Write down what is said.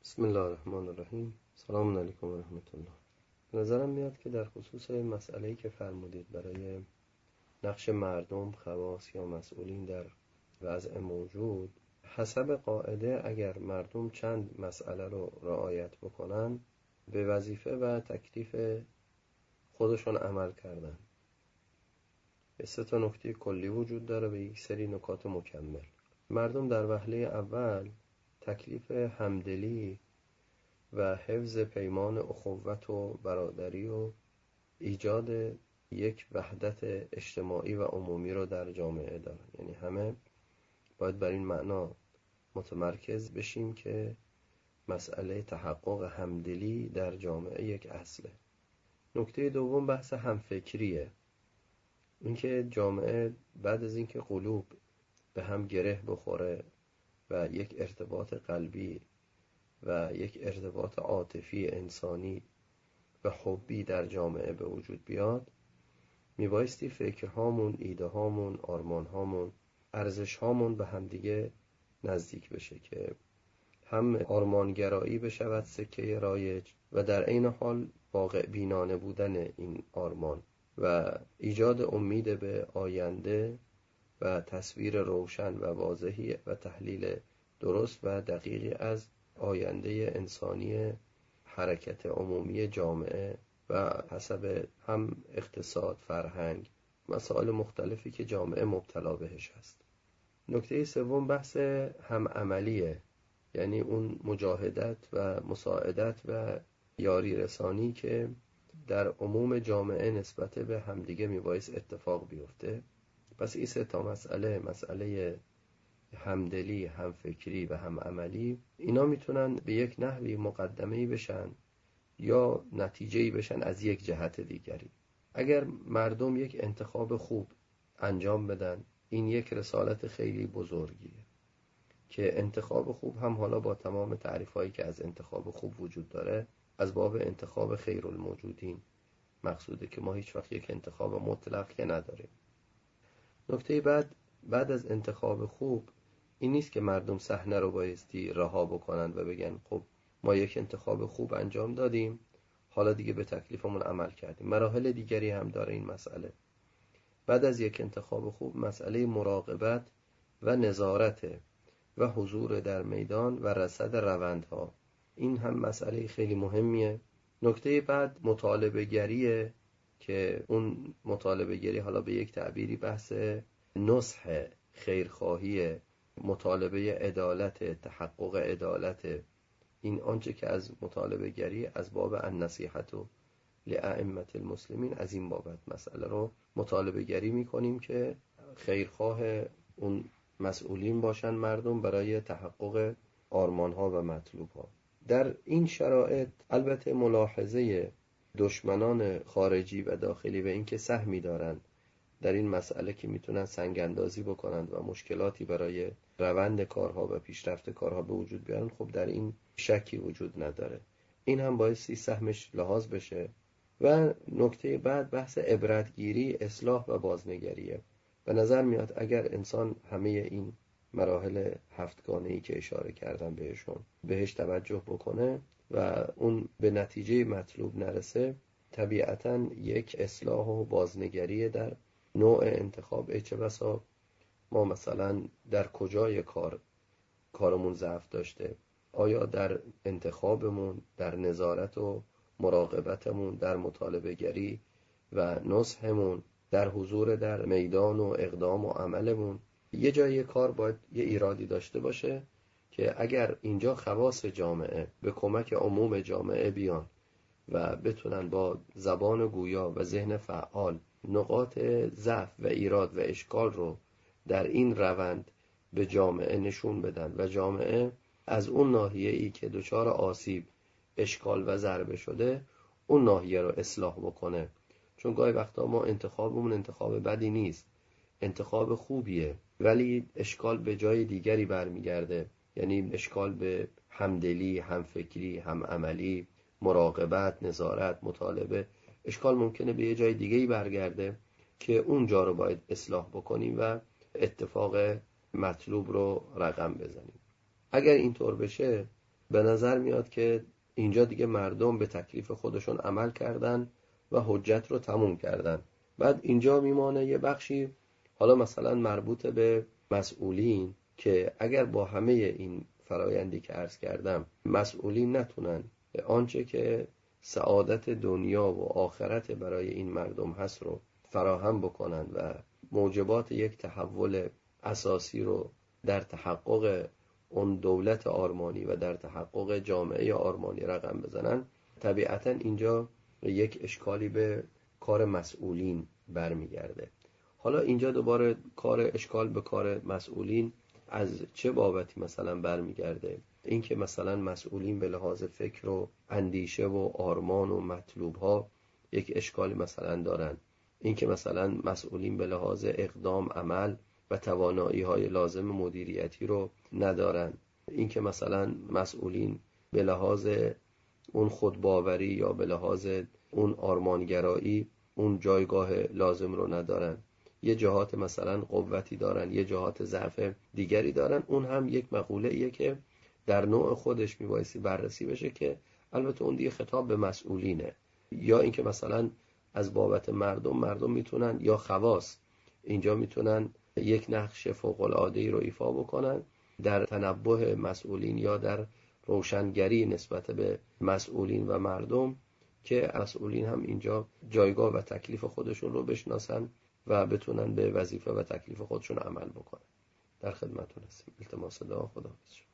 بسم الله الرحمن الرحیم. سلام علیکم و رحمت الله. نظرم میاد که در خصوص مسئله‌ای که فرمودید برای نقش مردم، خواص یا مسئولین در وضع موجود، حسب قاعده اگر مردم چند مسئله رو رعایت بکنن به وظیفه و تکلیف خودشون عمل کردن. 3 نکته کلی وجود داره و یک سری نکات مکمل. مردم در وهله اول تکلیف همدلی و حفظ پیمان اخوت و برادری و ایجاد یک وحدت اجتماعی و عمومی رو در جامعه دارن. یعنی همه باید بر این معنا متمرکز بشیم که مسئله تحقق همدلی در جامعه یک اصله. نکته دوم بحث همفکریه. اینکه جامعه بعد از اینکه قلوب به هم گره بخوره و یک ارتباط قلبی و یک ارتباط عاطفی انسانی و حبی در جامعه به وجود بیاد، میبایستی فکرهامون، ایدههامون، آرمانهامون، ارزشهامون به هم دیگه نزدیک بشه که هم آرمانگرایی بشود سکه رایج و در عین حال واقع بینانه بودن این آرمان و ایجاد امید به آینده و تصویر روشن و واضحی و تحلیل درست و دقیقی از آینده انسانی حرکت عمومی جامعه و حسب هم اقتصاد، فرهنگ، مسائل مختلفی که جامعه مبتلا بهش است. نکته سوم بحث هم عملیه، یعنی اون مجاهدت و مساعدت و یاری رسانی که در عموم جامعه نسبت به همدیگه میبایست اتفاق بیفته. پس این 3 مسئله همدلی، همفکری و هم عملی، اینا میتونن به یک نحوی مقدمه‌ای بشن یا نتیجه‌ای بشن از یک جهت دیگری. اگر مردم یک انتخاب خوب انجام بدن، این یک رسالت خیلی بزرگیه که انتخاب خوب هم حالا با تمام تعریفایی که از انتخاب خوب وجود داره از باب انتخاب خیرالموجودین مقصوده که ما هیچ وقت یک انتخاب مطلق که نداریم. نکته بعد از انتخاب خوب این نیست که مردم صحنه رو بایستی رها بکنن و بگن خب ما یک انتخاب خوب انجام دادیم، حالا دیگه به تکلیفمون عمل کردیم. مراحل دیگری هم داره این مسئله. بعد از یک انتخاب خوب مسئله مراقبت و نظارت و حضور در میدان و رصد روندها، این هم مسئله خیلی مهمیه. نکته بعد مطالبه گریه که اون مطالبه گری حالا به یک تعبیری بحث نصح، خیرخواهی، مطالبه عدالت، تحقق عدالت. این آنچه که از مطالبه گری از باب النصیحة لأئمة المسلمین از این بابت مسئله رو مطالبه گری میکنیم که خیرخواه اون مسئولین باشن مردم برای تحقق آرمانها و مطلوبها. در این شرایط البته ملاحظه دشمنان خارجی و داخلی و اینکه سهمی دارن در این مسئله که میتونن سنگ اندازی بکنند و مشکلاتی برای روند کارها و پیشرفت کارها به وجود بیارن، خب در این شکی وجود نداره. این هم بایستی سهمش لحاظ بشه. و نکته بعد بحث عبرتگیری، اصلاح و بازنگریه. به نظر میاد اگر انسان همه این مراحل 7گانه‌ای که اشاره کردم بهش توجه بکنه و اون به نتیجه مطلوب نرسه، طبیعتاً یک اصلاح و بازنگری در نوع انتخاب. چه بسا ما مثلا در کجای کارمون ضعف داشته، آیا در انتخابمون، در نظارت و مراقبتمون، در مطالبه گری و نصحمون، در حضور در میدان و اقدام و عملمون، یه جای کار باید یه ایرادی داشته باشه که اگر اینجا خواص جامعه به کمک عموم جامعه بیان و بتونن با زبان گویا و ذهن فعال نقاط ضعف و ایراد و اشکال رو در این روند به جامعه نشون بدن و جامعه از اون ناحیه‌ای که دچار آسیب، اشکال و ضربه شده اون ناحیه رو اصلاح بکنه. چون گاهی وقتا ما انتخابمون انتخاب بدی نیست، انتخاب خوبیه، ولی اشکال به جای دیگری برمیگرده. یعنی اشکال به همدلی، همفکری، هم عملی، مراقبت، نظارت، مطالبه، اشکال ممکنه به یه جای دیگه‌ای برگرده که اونجا رو باید اصلاح بکنیم و اتفاق مطلوب رو رقم بزنیم. اگر اینطور بشه به نظر میاد که اینجا دیگه مردم به تکلیف خودشون عمل کردن و حجت رو تموم کردن. بعد اینجا میمانه یه بخشی حالا مثلا مربوط به مسئولین که اگر با همه این فرایندی که عرض کردم مسئولین نتونن آنچه که سعادت دنیا و آخرت برای این مردم هست رو فراهم بکنن و موجبات یک تحول اساسی رو در تحقق اون دولت آرمانی و در تحقق جامعه آرمانی رقم بزنن، طبیعتا اینجا یک اشکالی به کار مسئولین برمیگرده. حالا اینجا دوباره اشکال به کار مسئولین از چه بابتی مثلا برمیگرده؟ این که مثلا مسئولین به لحاظ فکر و اندیشه و آرمان و مطلوب ها یک اشکالی مثلا دارن. این که مثلا مسئولین به لحاظ اقدام، عمل و توانایی های لازم مدیریتی رو ندارن. این که مثلا مسئولین به لحاظ اون خودباوری یا به لحاظ اون آرمانگرایی اون جایگاه لازم رو ندارن. یه جهات مثلا قوتی دارن، یه جهات ضعف دیگری دارن. اون هم یک مقوله ایه که در نوع خودش میبایستی بررسی بشه، که البته اون دیگه خطاب به مسئولینه. یا اینکه مثلا از بابت مردم میتونن، یا خواص اینجا میتونن یک نقش فوق‌العاده‌ای رو ایفا بکنن در تنبه مسئولین یا در روشنگری نسبت به مسئولین و مردم، که مسئولین هم اینجا جایگاه و تکلیف خودشون رو بشناسن و بتونن به وظیفه و تکلیف خودشون عمل بکنن. در خدمتتون هستیم. التماس دعا. خدا حافظ.